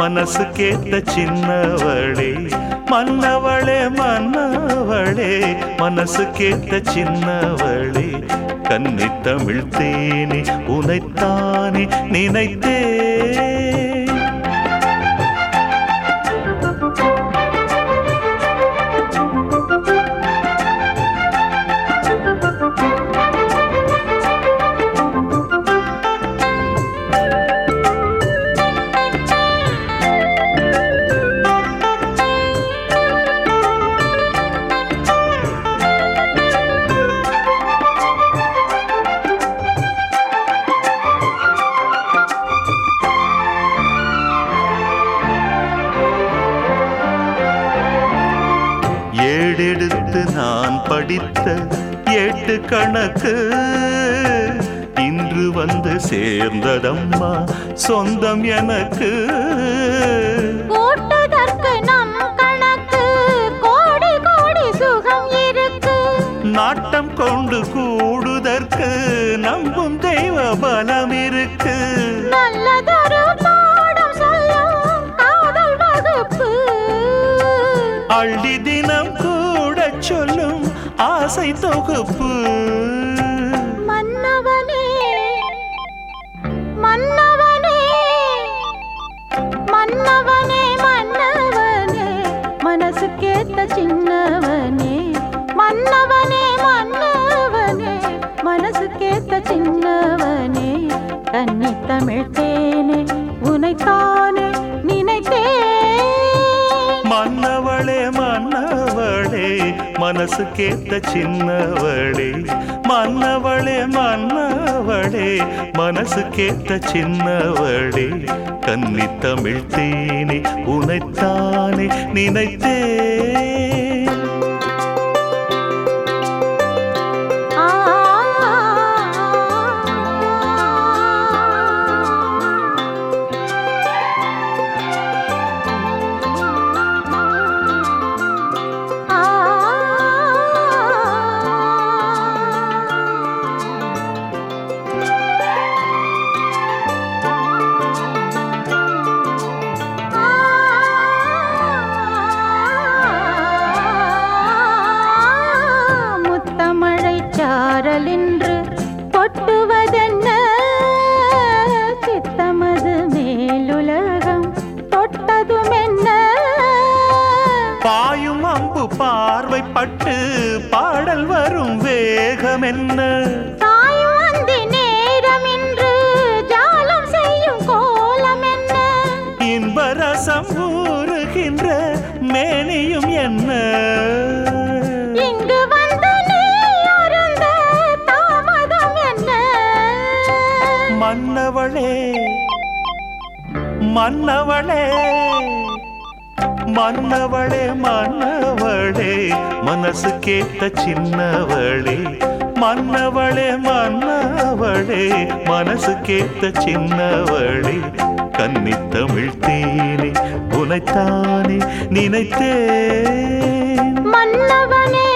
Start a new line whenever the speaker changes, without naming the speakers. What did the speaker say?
மனசுக்கேத்த சின்னவளே மன்னவளே மன்னவளே மனசுக்கேத்த சின்னவளே கன்னி தமிழ் தேனே உனைத்தானே நினைத்தே ஏடெடுத்து நான் படித்த எட்டு கணக்கு இன்று வந்து சேர்ந்ததம்மா சொந்தம் எனக்கு.
கூட்டுதற்கு நம் கணக்கு கோடி கோடி சுகம் இருக்கு.
நாட்டம் கொண்டு கூடுதற்கு நம்பும் தெய்வ பலம் இருக்கு.
நல்லதொரு பாடம் சொல்லும் காதல் வகுப்பு
அள்ளி தினம் கூட சொல்லும் ஆசை தொகுப்பு.
மன்னவனே மன்னவனே மன்னவனே மன்னவனே மனசுக்கேத்த சின்னவனே மன்னவனே மன்னவனே மனசுக்கேத்த சின்னவனே கன்னி தமிழ் தேனே உனைத்தானே நினைத்தேன்.
மன்னவளே மன்னவளே மனசுக்கேத்த சின்னவளே மன்னவளே மன்னவளே மனசுக்கேத்த சின்னவளே கன்னி தமிழ் தேனே உனைத்தானே நினைத்தேன்.
சாரலின்று கொட்டுவதென்ன சித்தமது மேலுலகம் தொட்டதுமென்ன.
பாயும் அம்பு பார்வைப்பட்டு பாடல் வரும் வேகம் என்ன.
தாயும் அந்தி நேரம் இன்று ஜாலம் செய்யும் கோலம் என்ன.
இன்பரசம் ஊறுகின்ற மேனியும் என்ன.
இங்கு வந்து
மன்னவளே மன்னவளே மன்னவளே மன்னவளே மனசுக்கேத்த சின்னவளே மன்னவளே மன்னவளே மனசுக்கேத்த சின்னவளே கன்னி தமிழ் தேனே உனைத்தானே நினைத்தேன்.
மன்னவனே